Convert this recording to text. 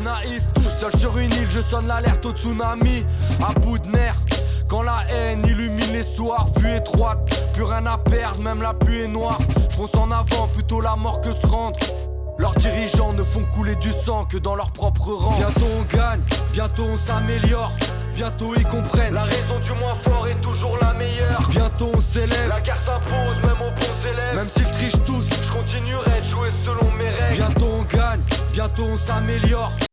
naïf. Seul sur une île, je sonne l'alerte au tsunami. À bout de nerfs, quand la haine illumine les soirs. Vue étroite, plus rien à perdre, même la pluie est noire. J'fonce en avant, plutôt la mort que se rendre. Leurs dirigeants ne font couler du sang que dans leur propre rang. Bientôt on gagne, bientôt on s'améliore. Bientôt ils comprennent, la raison du moins fort est toujours la meilleure. Bientôt on s'élève, la guerre s'impose même aux bons élèves. Même s'ils trichent tous, je continuerai de jouer selon mes règles. Bientôt on gagne, bientôt on s'améliore.